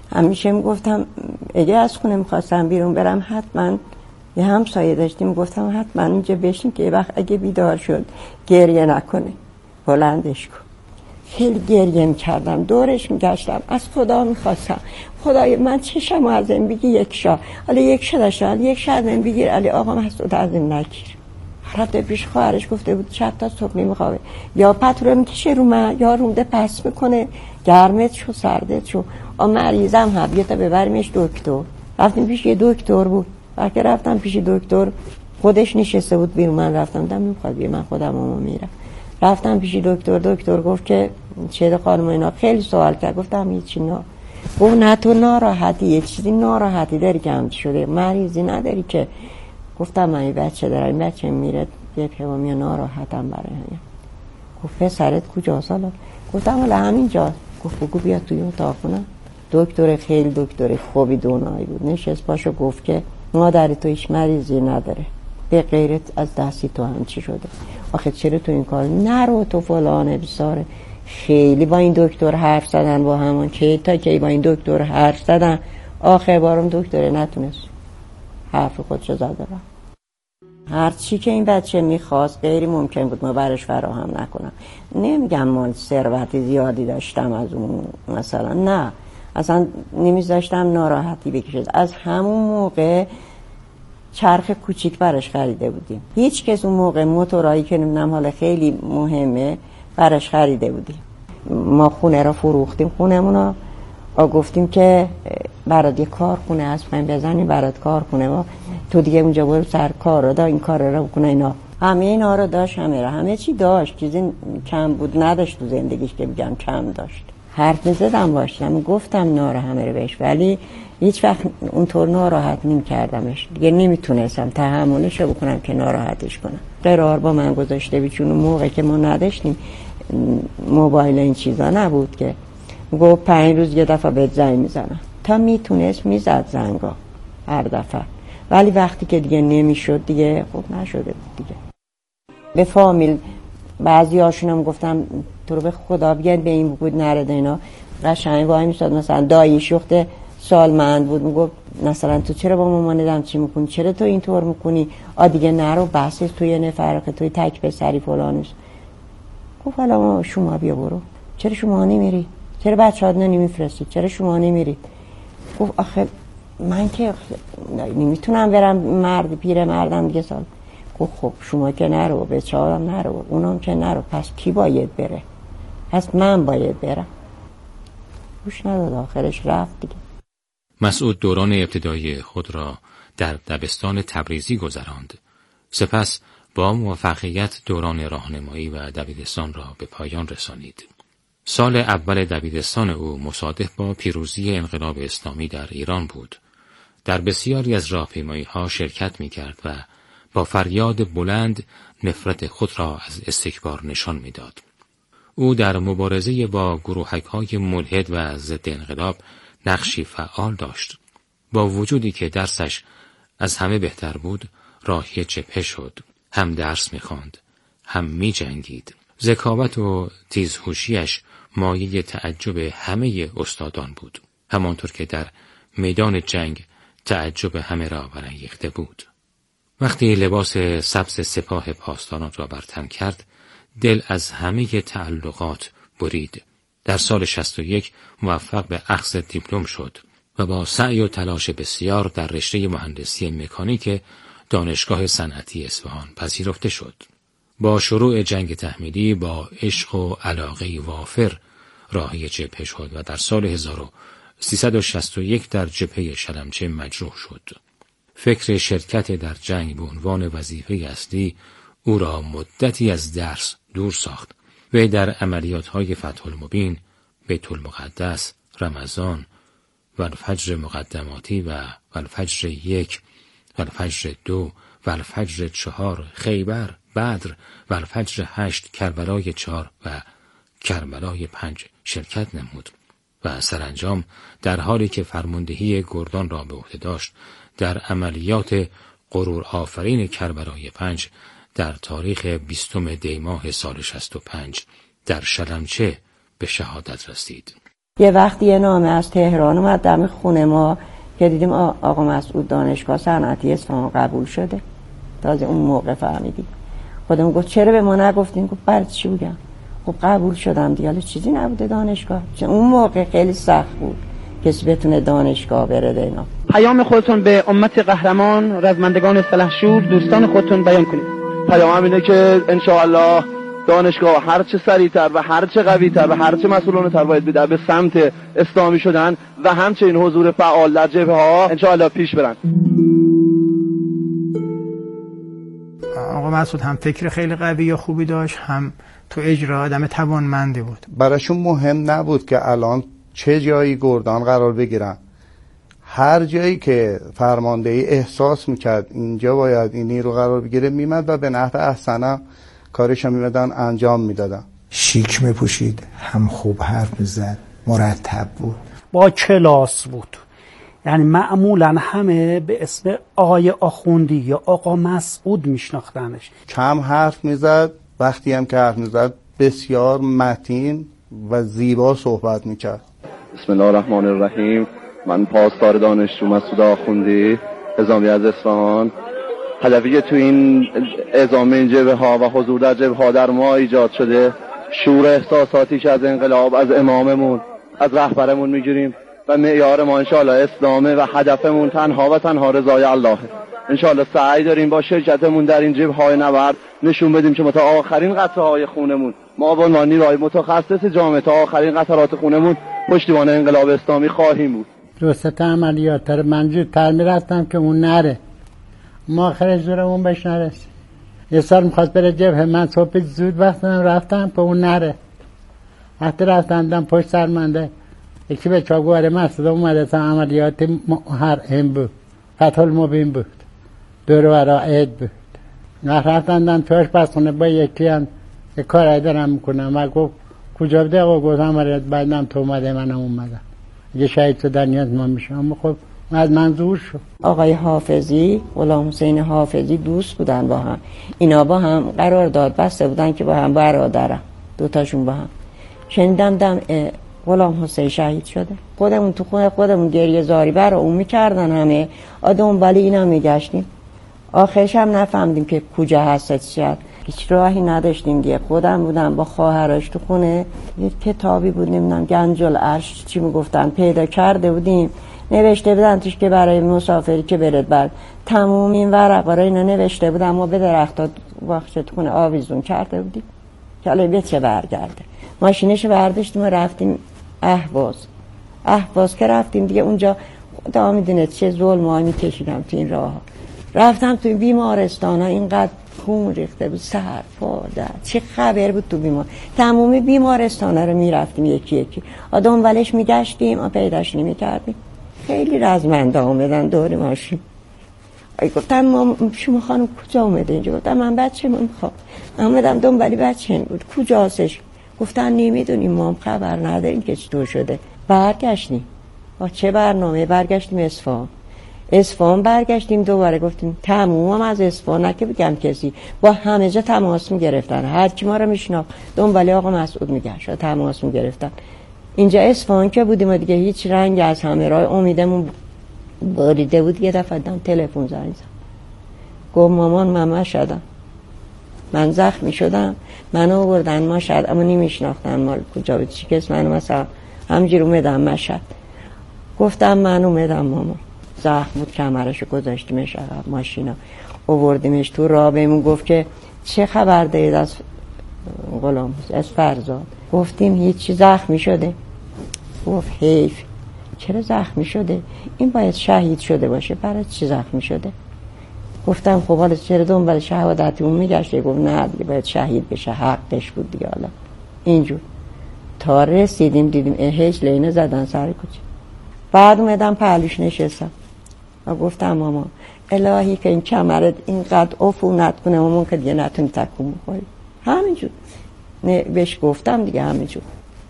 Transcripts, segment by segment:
همیشه میگفتم اگه از خونه میخواستم بیرون برم حتما یه همسایه داشتیم، گفتم حتما اینجا بشین که یه وقت اگه بیدار شد گریه نکنه، بلندش کن. خیلی گریه میکردم، دورش میگشتم، از خدا میخواستم خدای من چشم از این بگی یک شا، علی یک شا داشتم، علی یک شا از این بگیر، علی آقا مسعود از این نگیر. رفته پیش خواهرش گفته بود شب تا صبح نمیخوابه، یا پتو رو میکشه رو من یا رومده پس میکنه، گرمت شو سردت شو. مریضم حبیتا ببریمش دکتر. رفتیم پیش یه دکتر بود، وقتی رفتم پیش دکتر خودش نشسته بود بیرون، من رفتم دم نمیخواد بیر، من خودم میرم. رفتم پیش دکتر، دکتر گفت که چه خانم اینا، خیلی سوال کرد، گفتم هیچی نه. گفت نه تو ناراحتی، یه چیزی ناراحتی داری که هم شده، مریضی نداری که. گفتم من این بچه دارم، این بچه میره یه پیامی ناراحتم برای همین. گفت پسرت کجاست حالا؟ گفتم حالا همینجا. گفت بگو بیا توی اتاق کنم. دکتر خیلی دکتر خوبی دونایی بود، نشست پاشو گفت که مادر تو هیچ مریضی نداره، به غیرت از دستی تو هم چی شده، آخه چرا تو این کار نرو تو فلانه بساره. خیلی با این دکتر حرف زدن، با همون که تا که با این دکتر حرف زدن، آخر بارم دکتر نتونست حرف خودشو زده را. هر چی که این بچه میخواست غیر ممکن بود ما برش فراهم نکنم. نمیگم مال ثروت زیادی داشتم از اون مثلا، نه اصلا نمیذاشتم ناراحتی بکشه. از همون موقع چرخ کوچیک برش خریده بودیم، هیچ کس اون موقع موتورایی که نمیدونم حالا خیلی مهمه برش خریده بودیم. ما خونه را فروختیم، خونمون رو گفتیم که برات یه کارخونه هست بزنیم برات کارخونه، ما تو دیگه اونجا برو سر کار رو دا این کار رو بکنه. اینا همه اینا رو داشت، همه چی داشت، چیزی کم بود نداشت تو زندگیش که بگم کم داشت. حرف میزدم باشم، گفتم ناره همه رو بهش، ولی هیچ وقت اونطور ناراحت نمی کردمش دیگه، نمیتونستم تحملش رو بکنم که ناراحتش کنم. قرار با من گذاشته بود، چون اون موقع که ما نداشتیم موبایل این چیزا نبود که گفت 5 روز یه دفعه بهت زنگ میزنم. تا میتونست میزد زنگا هر دفعه، ولی وقتی که دیگه نمیشد دیگه خب نشده بود دیگه. به فامیل بعضی هاشونم گفتم تو رو به خدا بیاد به این بود نرده اینا، قشنگ وای میشد. مثلا دایی شخت سالمند بود میگفت مثلا تو چرا با مامانت چی میکنی، چرا تو اینطور میکنی، دیگه نرو بحث توی نفرقه، توی تک پسری فلانش. گفت حالا شما بیا برو، چرا شما نمیری، چرا بچه‌ها نمیفرستید، چرا شما نمیرید. گفت آخه من که نمیتونم برم، مرد پیر مردم دیگه سال. گفت خب شما که نرو، بچه‌ها هم نرو، اونام که نرو، پس کی باید بره؟ پس من باید برم. گوش نداد، آخرش رفت دیگه. مسعود دوران ابتدایی خود را در دبستان تبریزی گذراند. سپس با موفقیت دوران راهنمایی و دبیرستان را به پایان رسانید. سال اول دبیرستان او مصادف با پیروزی انقلاب اسلامی در ایران بود. در بسیاری از راهپیمایی‌ها شرکت می‌کرد و با فریاد بلند نفرت خود را از استکبار نشان می‌داد. او در مبارزه با گروهک‌های ملحد و ضد انقلاب نقشی فعال داشت. با وجودی که درسش از همه بهتر بود، راهی جبهه شد. هم درس می‌خواند، هم می‌جنگید. ذکاوت و تیزهوشی‌اش مایه تعجب همه استادان بود، همانطور که در میدان جنگ تعجب همه را برانگیخته بود. وقتی لباس سبز سپاه پاسداران را بر تن کرد، دل از همه تعلقات برید. در سال 61 موفق به اخذ دیپلم شد و با سعی و تلاش بسیار در رشته مهندسی مکانیک دانشگاه صنعتی اصفهان پذیرفته شد. با شروع جنگ تحمیلی با عشق و علاقه وافر راهی جبهه شد و در سال 1361 در جبهه شلمچه مجروح شد. فکر شرکت در جنگ به عنوان وظیفه اصلی او را مدتی از درس دور ساخت. وی در عملیات‌های فتح المبین، بیت المقدس، رمضان و الفجر مقدماتی و الفجر 1 و الفجر 2 و الفجر 4 خیبر، بدر و الفجر 8 کربلای 4 و کربلای 5 شرکت نمود و سرانجام در حالی که فرماندهی گردان را به عهده داشت در عملیات غرور آفرین کربلای 5 در تاریخ 20 دی ماه سال 65 در شلمچه به شهادت رسید. یه وقتی یه نامه از تهران اومد دم خونه ما که دیدیم آقا مسعود دانشگاه صنعتی اصفهان قبول شده. تازه اون موقع فهمیدیم. خودمون گفت چرا به ما نگفتین؟ گفت برای چی بگم؟ خب قبول شدم دیگه، حالا چیزی نبوده دانشگاه. اون موقع خیلی سخت بود کسی بتونه دانشگاه بره اینا. پیام خودتون به امت قهرمان، رزمندگان سلحشور، دوستان خودتون بیان کنید. پیامم اینه که انشاءالله دانشگاه هر چه سریعتر و هر چه قوی‌تر و هر چه مسئولانه‌تر باید به سمت اسلامی شدن و همچنین حضور فعال در جبهه‌ها انشاءالله پیش برن. آقا مسعود هم فکر خیلی قوی و خوبی داشت، هم تو اجرا آدم توانمندی بود. براشون مهم نبود که الان چه جایی گردان قرار بگیرن. هر جایی که فرماندهی احساس میکرد اینجا باید این نیرو قرار بگیره میمد و به نحو احسنم کارش هم میمدن انجام میدادن. شیک میپوشید، هم خوب حرف میزد، مرتب بود، با کلاس بود. یعنی معمولا همه به اسم آقای آخوندی یا آقا مسعود میشناختنش. کم حرف میزد، وقتی هم که حرف میزد بسیار متین و زیبا صحبت میکرد. بسم الله الرحمن الرحیم. من پاسدار دانشجو مسعود آخوندی، اعزامی از اصفهان. هدفی که تو این اعزام این جبهه ها و حضور در جبهه ها در ما ایجاد شده، شور احساساتی که از انقلاب، از اماممون، از رهبرمون میگیریم و معیار ما انشاءالله اسلامه و هدفمون تنها و تنها رضای الله. انشاءالله سعی داریم با شرکتمون در این جبهه های نبرد نشون بدیم که ما تا آخرین قطره های خونمون، ما با عنوان نیروهای متخصص جامعه تا آخرین قطرات خونمون پشتیبان انقلاب اسلامی خواهیم بود. دوست عملیات رو من زودتر میرفتم که اون نره، ما آخر زورمون بهش نرسید. یه سال میخواست بره جبهه، من صبح زود وقتم رفتم که اون نره. وقتی رفتم پشت سرمنده یکی به چاگواره مسعود اومده، عملیات هم بود، فتح المبین بود، دور ورا عید بود. رفتم توش بسخونه با یکی هم یک کارایی دارم میکنم و گفت کجا بده؟ آقا گفت عملیات بعدم تو اومده منم اومدم، یه شهید شدن نیاز ما میشه. اما خب از منظور شد. آقای حافظی، غلام حسین حافظی دوست بودن با هم. اینا با هم قرارداد بسته بودن که با هم برادرن، دوتاشون با هم. شنیدم غلام حسین شهید شده. خودمون تو خونه خودمون گریه زاری برا اون میکردن همه. دنبال اینا میگشتیم. آخرش هم نفهمدیم که کجا هست چیه. هیچ راهی نداشتیم دیگه. خودم بودم با خواهرش تو خونه، یه کتابی بود نمیدونم گنج العرش چی میگفتن پیدا کرده بودیم، نوشته بودن توش که برای مسافری که برد بعد تموم این ورقا رو اینا نوشته بودن. ما به درخت‌ها وقت تو خونه آویزون کرده بودیم که حالا به چه برگرده. ماشینش برداشتیم و رفتیم اهواز که رفتیم دیگه اونجا خدا میدونه چه ظلمایی میکشیدم تو این راه. رفتم تو بیمارستان ها، اینقدر خون ریخته بود، سر پادر چه خبر بود تو بیمار. تمامی بیمارستان ها رو میرفتیم یکی یکی، دنبالش میگشتیم پیداش نمیکردیم. خیلی رزمنده آمدن دور ماشین. گفتم ما شما خانم کجا اومده اینجا؟ گفتم من بچه من میخوام اومدم دنبالی بچه بود. کجاستش؟ گفتن نمیدونیم، ما هم خبر نداریم که چطور شده. برگشتیم با چه برنامه؟ برگشتیم اصفهان برگشتیم دوباره. گفتیم تموم از اصفهان، نه که بگم کسی، با همه جا تماس میگرفتن، هر کی ما رو میشناخت دنبال آقا مسعود میگشت، تماس میگرفتن. اینجا اصفهان که بودیم و دیگه هیچ رنگ از همه راه امیدمون باریده بود. یه دفعه دم تلفن زنگ زد، گفت مامان من مشهدم، من زخمی شدم، منو آوردن مشهد اما نمیشناختن مال کجا بود چی کس. منو مثلا همجور اومدم مشهد. گفتم من اومدم مامان. زخم بود، کمرشو گذاشتیمش عقب ماشینا، آوردیمش تو راه. بهمون گفت که چه خبر دارید از غلام از فرزاد؟ گفتیم هیچی، زخمی شده. گفت حیف. چرا زخمی شده؟ این باید شهید شده باشه، برای چی زخمی شده؟ گفتم خب حالا چرا دنبال شهادت اون میگشته؟ گفت نه دیگه باید شهید بشه، حقش بود دیگه. حالا اینجور تا رسیدیم دیدیم هیچ لینه زدن سر کوچه. بعد اومدم پهلوش نشستم و گفتم ماما الهی که این کمرت اینقدر عفونت کنه مامان که دیگه نتونی تکون بخوری. همینجور بهش گفتم دیگه همینجور.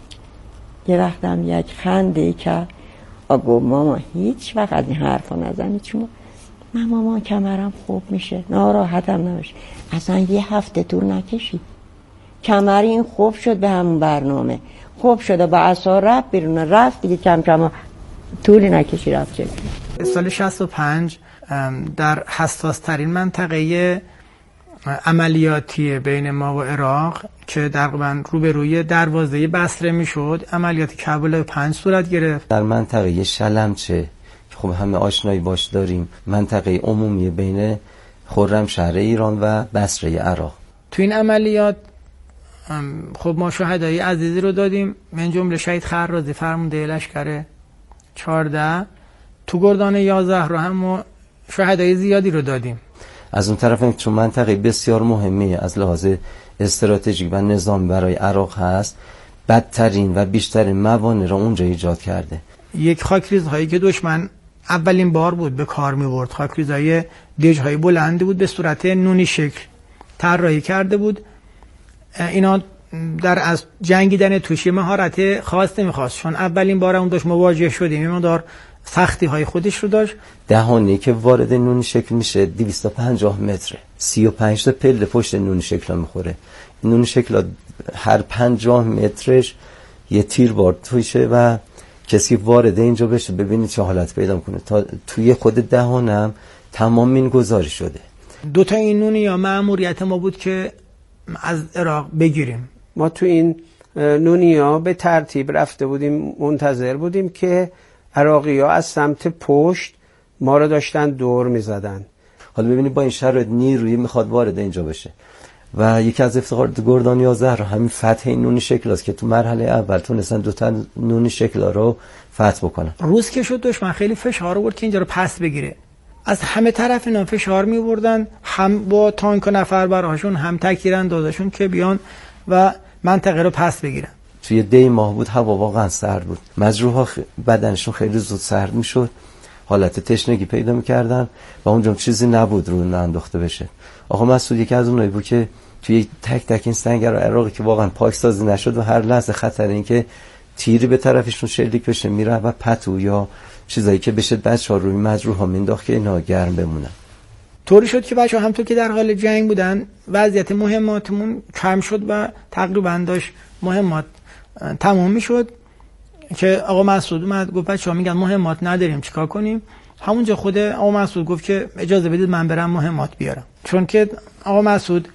یه وقتم یک خنده کرد و گفت ماما هیچ وقت از این حرفا نزنی، چون من ماما کمرم خوب میشه، ناراحتم نباشه. اصلا یه هفته طول نکشید کمری این خوب شد به همون برنامه، خوب شد و با عصا رفت بیرون، رفت دیگه کم کم طولی نکشی رفت جلو. سال 65 در حساس ترین منطقه عملیاتی بین ما و عراق که تقریبا روبروی دروازه بصره میشد، عملیات کابل 5 صورت گرفت. در منطقه شلمچه که خب همه آشنایی باش داریم، منطقه عمومی بین خرمشهر ایران و بصره عراق. تو این عملیات خب ما شهدای عزیزی رو دادیم، من جمله شهید خرازی فرمانده لشکر 14، تو گردان 11 رو هم ما شهدای زیادی رو دادیم. از اون طرف چون منطقه بسیار مهمه از لحاظ استراتژیک و نظامی برای عراق هست، بدترین و بیشترین موانع را اونجا ایجاد کرده. یک خاکریزهایی که دشمن اولین بار بود به کار می‌برد، خاکریزهای دژهای بلندی بود به صورت نونی شکل طراحی کرده بود. اینا در از جنگیدن توش مهارت خاص نمی‌خواست، چون اولین بار اون داشت مواجه شدیم، این دار سختی های خودش رو داشت. دهانی که وارد نونی شکل میشه 250 متره، 35 تا پله پشت نونی شکل میخوره. نونی شکل هر 50 مترش یه تیر وارد توشه و کسی وارد اینجا بشه ببینید چه حالت پیدا کنه. تا توی خود دهانم تمام این گذاری شده. 2 تا این نونی یا مأموریت ما بود که از عراق بگیریم. ما تو این نونیا به ترتیب رفته بودیم، منتظر بودیم که عراقی‌ها از سمت پشت ما رو داشتن دور می‌زدن. حالا ببینید با این شرایط نیرویی میخواد وارد اینجا بشه و یکی از افتخارات گردان 11 رو همین فتح این نونی شکل است که تو مرحله اول تونستن 2 تا نونی شکل رو فتح بکنن. روز که شد دشمن خیلی فشار آورد که اینجا رو پس بگیره. از همه طرف اینا فشار می‌آوردن، هم با تانک و نفربرهاشون، هم تکتیراندازشون که بیان و منطقه رو پس بگیرن. توی دی ماه بود، هوا واقعا سرد بود، مجروحا بدنشون خیلی زود سرد میشد، حالت تشنگی پیدا میکردن و اونجا چیزی نبود رو انداخته بشه. آقا مسعود یکی از اونایی بود که توی تک تک این سنگر عراقی که واقعا پاکسازی نشد و هر لحظه خطر این که تیری به طرفشون شلیک بشه میره و پتو یا چیزایی که بشه بچه‌ها روی مجروحا مینداخت که اینا گرم بمونن. طوری شد که بچه‌ها همونطور که در حال جنگ بودن وضعیت مهماتمون کم شد و تقریبا داشت مهمات تمام میشد که آقا مسعود اومد گفت بچه‌ها میگن مهمات نداریم چیکار کنیم. همونجا خود آقا مسعود گفت که اجازه بدید من برم مهمات بیارم، چون که آقا مسعود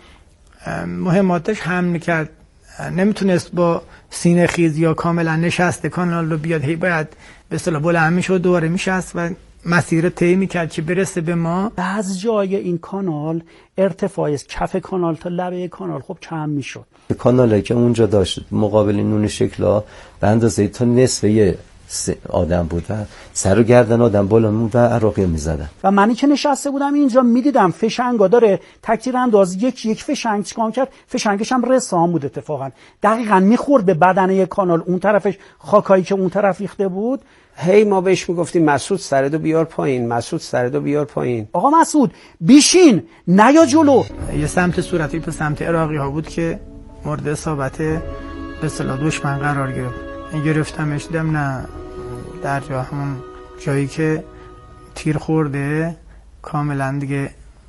مهماتش حمل کرد، نمیتونست با سینه خیز یا کاملا نشسته کانال رو بیاد، هی باید به اصطلاح بلند میشد دوباره میشست و مسیر طی میکرد که برسه به ما. از جای این کانال ارتفاع از کف کانال تا لبه کانال خب کم میشد. کانالی که اونجا داشت مقابل نون شکلا به اندازه تا نصف یه آدم بود و سر و گردن آدم بالا بود و عراقی میزدن و منی که نشسته بودم اینجا میدیدم فشنگا داره تکتیرانداز یک فشنگ چیکار کرد، فشنگش هم رسام بود اتفاقا دقیقاً میخورد به بدنه کانال، اون طرفش خاکایی که اون طرف ریخته بود. هی ما بهش میگفتیم مسعود سردو بیار پایین، مسعود سردو بیار پایین. آقا مسعود بیشین نیا جلو. یه سمت صورتی به سمت عراقی ها بود که مورد اصابت به اصطلاح دشمن قرار گرفت. گرفتمش دیدم نه در جا همون جایی که تیر خورده کاملا دیگه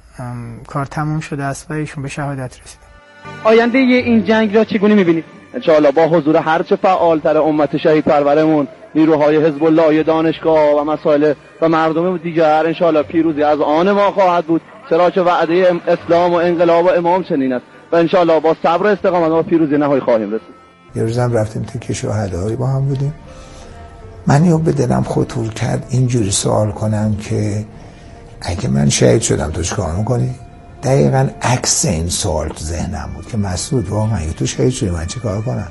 کار تموم شده است و ایشون به شهادت رسیدن. آینده این جنگ را چگونه می‌بینید؟ انشاءالله با حضور هرچه فعالتر امت شهید پرورمون، نیروهای حزب الله، دانشگاه و مسائل و مردم دیگر، انشاءالله پیروزی از آن ما خواهد بود، چرا که وعده اسلام و انقلاب و امام چنین است و انشاءالله با صبر و استقامت ما پیروزی نهایی خواهیم رسید. یه روزم رفتیم تو که شهدایی با هم بودیم، من یه به دلم خطور کرد اینجوری سوال کنم که اگه من شهید شدم تو چیکار می‌کنی؟ دقیقاً عکس این سوال تو ذهنم بود که مسعود واقعا اگه تو شهید شدی من چیکار کنم؟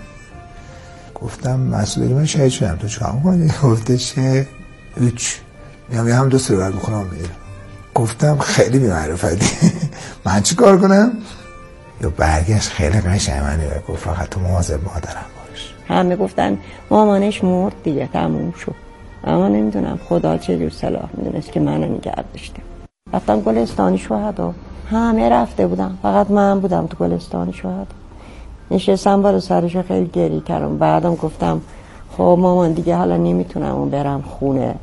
گفتم مسعود اگه من شهید شدم تو چیکار می‌کنی؟ گفتش که هیچ، میام هم دو سر بعد می‌خونم میرم. گفتم خیلی بی‌معرفتی من چیکار کنم؟ یا برگشت خیلی قشنگ من گفت فقط تو مواظب مادرم باش. همه گفتن مامانش مرد دیگه تموم شد، اما نمیدونم خدا چه جور صلاح میدونست که منو نگه داشته. رفتم گلستان شهدا، همه رفته بودم فقط من بودم تو گلستان شهدا. نشستم بالا سرش خیلی گریه کردم. بعدم گفتم خب مامان دیگه حالا نمیتونم برم خونه.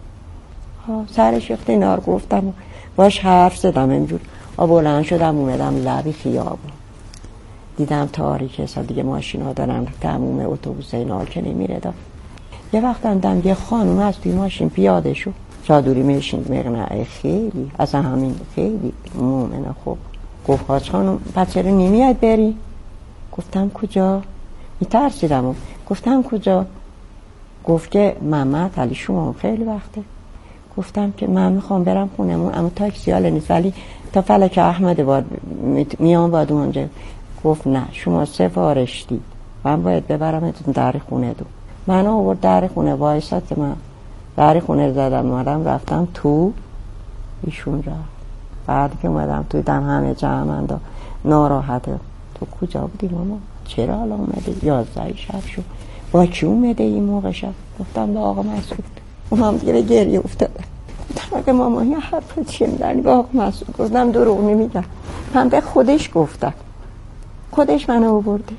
سرش اختینار گفتم باش حرف زدم، اینجور بلند شدم اومدم لبی خیابون. دیدم تاریکه، اصلا دیگه ماشینا دارن تموم اتوبوس اینا که نمیره. یه وقت دیدم یه خانوم از توی ماشین پیاده شد، چادری میشین مقنعه، خیلی اصلا همین خیلی مومنه. خوب گفت حاج خانم بچه رو نمیاد بری؟ گفتم کجا؟ میترسیدم. گفتم کجا؟ گفت که محمد علی شما خیلی وقته. گفتم که من میخوام برم خونمون، اما تاکسی حالا نیست ولی تا فلک احمد باد میام باد اونجا. گفت نه شما سفارش دید، من باید ببرمتون در خونه دو. من آورد در خونه وایسات، من در خونه زدم اومدم رفتم تو، ایشون رفت. بعد که اومدم توی دم همه جمع‌اند ناراحته. تو کجا بودی ماما؟ چرا حالا اومده؟ 11 شب شد. با کی اومده این موقع شب؟ گفتم با آقا مسعود. اونم دیگه به گریه افتاده. گفتم ماما این حرف چیه میزنی با آقا مسعود؟ گفتم دروغ نمیگم، من به خودش گفتم، خودش منو آورده.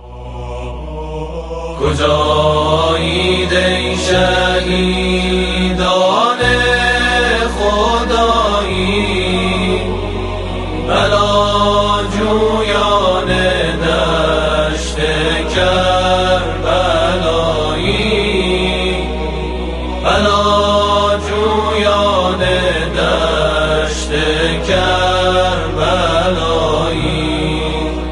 کجایید ای شهیدان خدایی، بلا جویان دشت کربلایی، بلا جویان دشت کربلایی.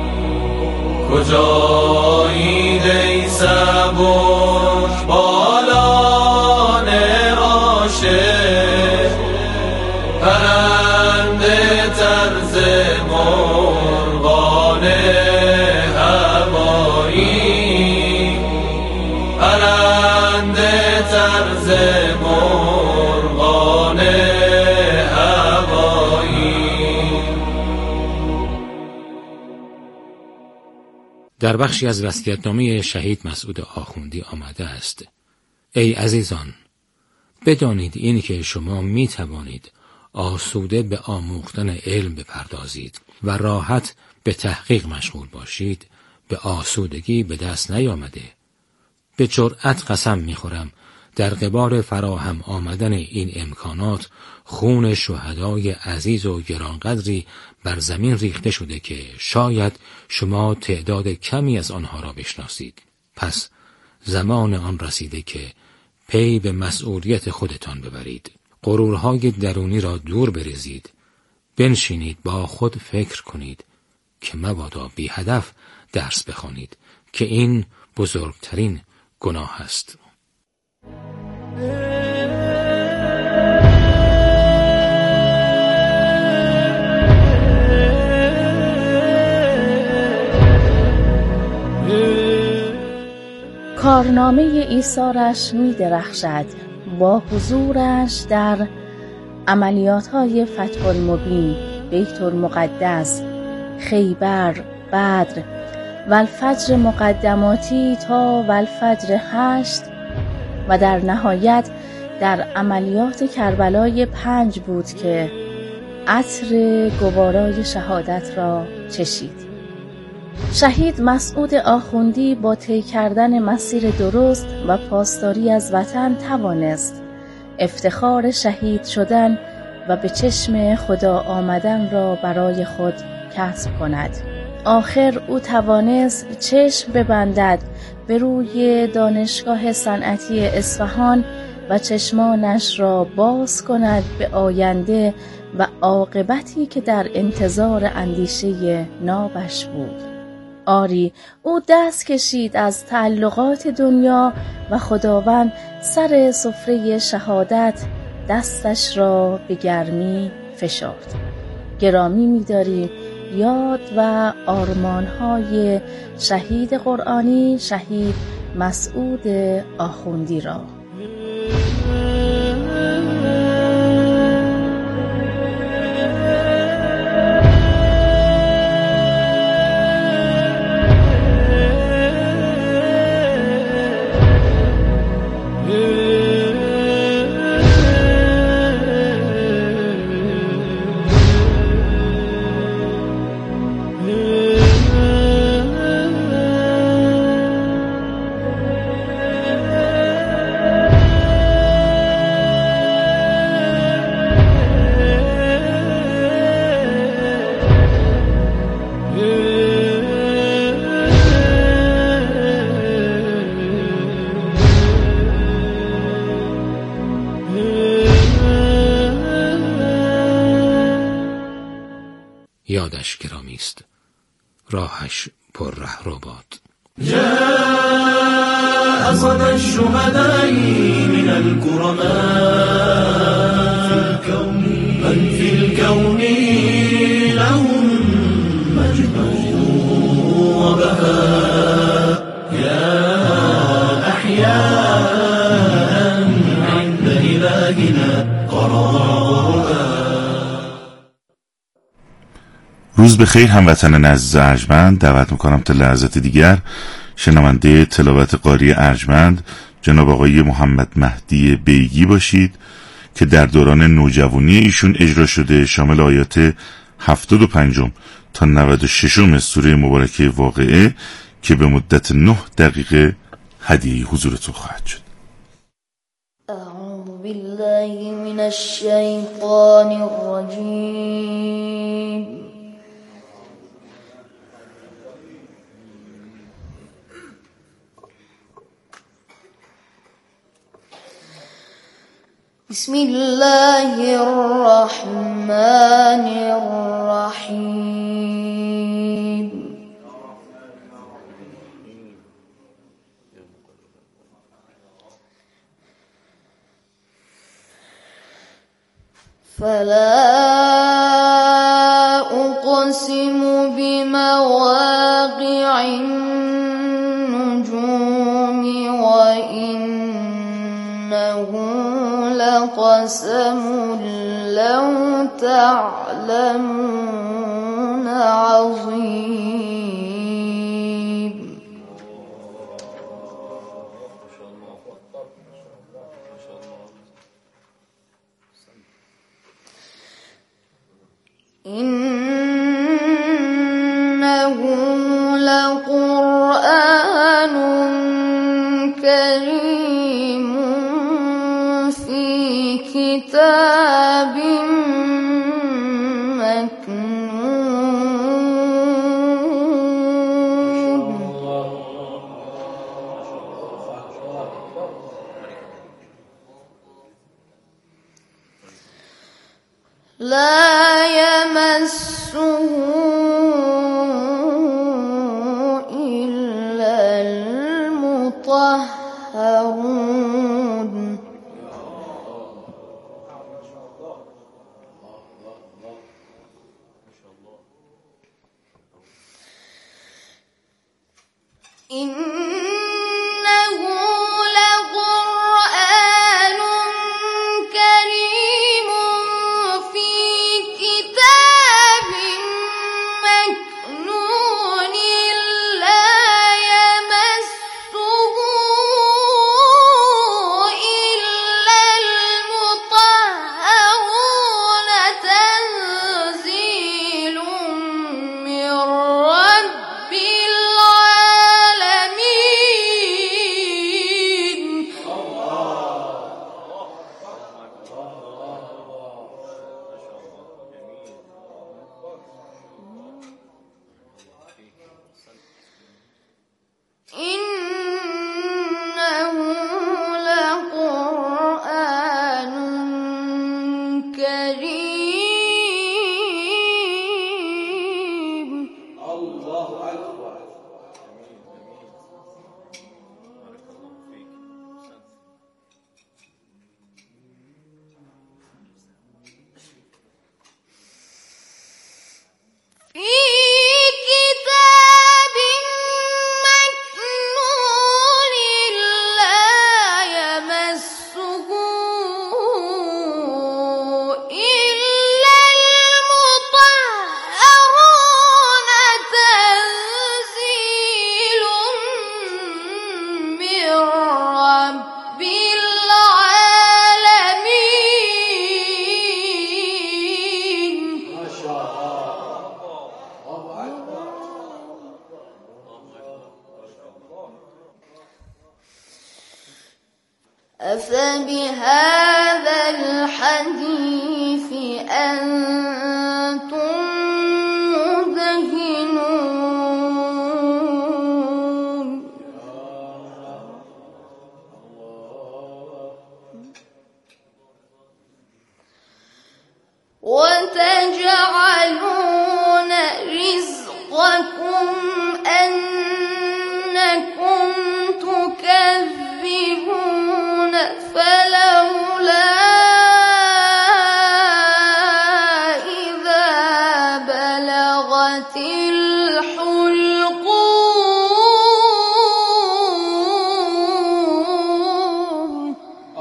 کجایید ای سبک بالان عاشق، پرنده طرز مرغان هوایی، پرنده طرز مرغان هوایی. در بخشی از وصیت‌نامه شهید مسعود آخوندی آمده است: ای عزیزان، بدانید این که شما می توانید آسوده به آموختن علم بپردازید و راحت به تحقیق مشغول باشید، به آسودگی به دست نیامده. به جرأت قسم می‌خورم در قبال فراهم آمدن این امکانات خون شهدای عزیز و گرانقدری بر زمین ریخته شده که شاید شما تعداد کمی از آنها را بشناسید. پس زمان آن رسیده که پی به مسئولیت خودتان ببرید. غرورهای درونی را دور بریزید. بنشینید با خود فکر کنید که مبادا بی هدف درس بخوانید که این بزرگترین گناه است. کارنامه ایثارش می درخشد با حضورش در عملیات‌های فتح المبین، بیت المقدس، خیبر، بدر و الفجر مقدماتی تا و الفجر 8 و در نهایت در عملیات کربلای 5 بود که عطر گوارای شهادت را چشید. شهید مسعود آخوندی با طی کردن مسیر درست و پاسداری از وطن توانست افتخار شهید شدن و به چشم خدا آمدن را برای خود کسب کند. آخر او توانست چشم ببندد به روی دانشگاه صنعتی اصفهان و چشمانش را باز کند به آینده و عاقبتی که در انتظار اندیشه نابش بود. آری، او دست کشید از تعلقات دنیا و خداوند سر سفره شهادت دستش را به گرمی فشرد. گرامی می‌داریم یاد و آرمان‌های شهید قرآنی شهید مسعود آخوندی را. یادش گرامی است. راهش پر ره رو باد. جاء صدى الشهداء من الكرماء من في الكون لهم مجد وبهاء يا أحياء عند إلهنا قرار. روز بخیر هموطنان عزیز ارجمند. دعوت میکنم تا لحظات دیگر شنونده تلاوت قاری ارجمند جناب آقای محمد مهدی بیگی باشید که در دوران نوجوانی ایشون اجرا شده، شامل آیات 75 تا 96 سوره مبارکه واقعه که به مدت 9 دقیقه هدیه حضورتون خواهد شد. اعوذ بالله من الشیطان الرجیم. بسم الله الرحمن الرحیم. فلا أقسم بمواقع النجوم وإنه لقسم لو تعلمون عظيم. إنه لقرآن كريم في كتاب مكنون. لا يمسه إلا المطهرون. إنه لقرآن كريم في كتاب مكنون لا يمسه إلا المطهرون تنزيل من رب العالمين. إنه لقرآن كريم. الله أكبر. في كتاب مكنون لا يمسه إلا المطهرون تنزيل من رب العالمين. ما شاء أفبهذا الحديث أنتم مدهنون. وتجعلون حظكم أنكم تكذبون فلولا إذا بلغت الحلقوم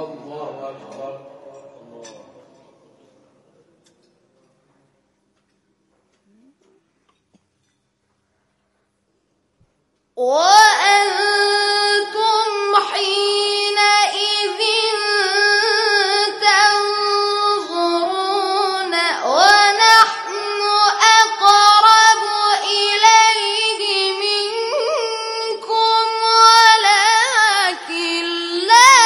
وأنتم حينئذ تنظرون ونحن أقرب إليه منكم ولكن لا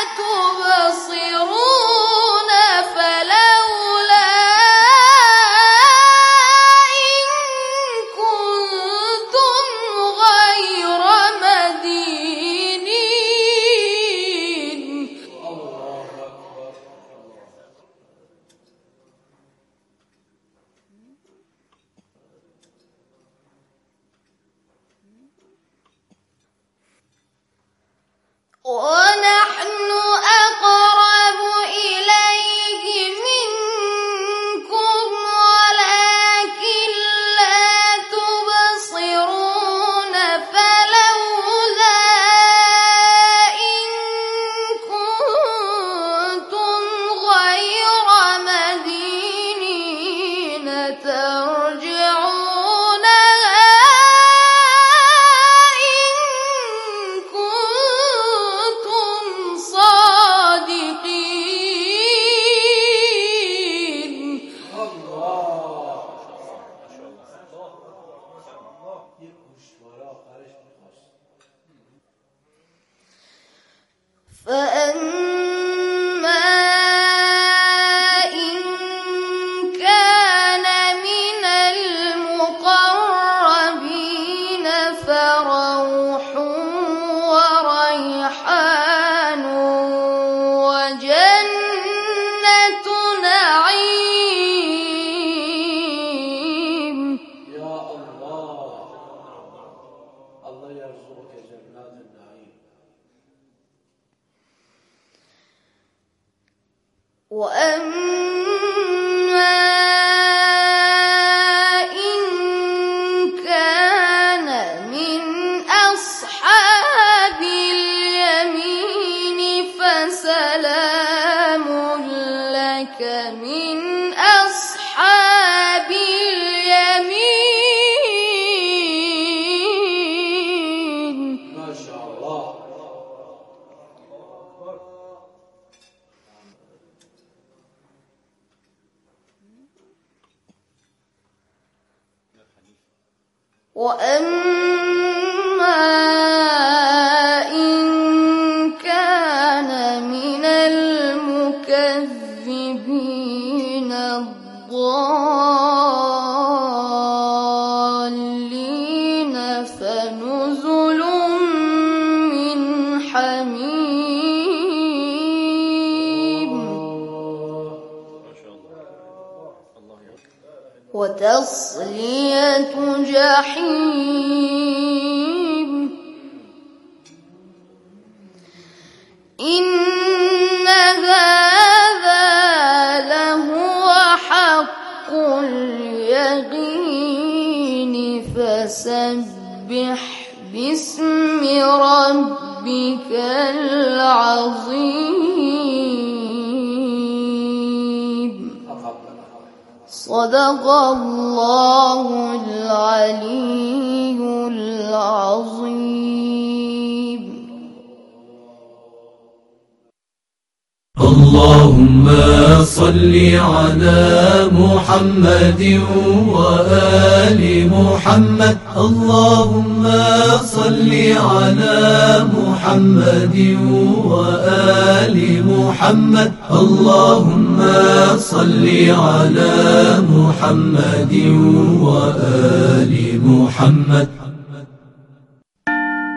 تبصرون فلولا إن كنتم غير مدينين ونحن أقرب إليه منكم ولكن لا تبصرون فلولا إن كنتم غير مدينين ترجعونها إن كنتم صادقين فأما إن كان من المقربين فروح وريحان وجنة نعيم وأما إن كان من أصحاب اليمين فسلام لك من أصحاب اليمين ما شاء الله وأما إن كان من المكذبين الضالين فنزل من حميم وتصلية جحيم إن هذا لهو حق اليقين فسبح باسم ربك العظيم صدق الله العلي العظيم. اللهم صل على محمد وآل محمد. اللهم صل على محمد وآل محمد. اللهم صل على محمد وآل محمد.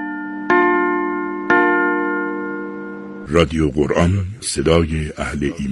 رادیو قرآن، صدای اهل ایمان.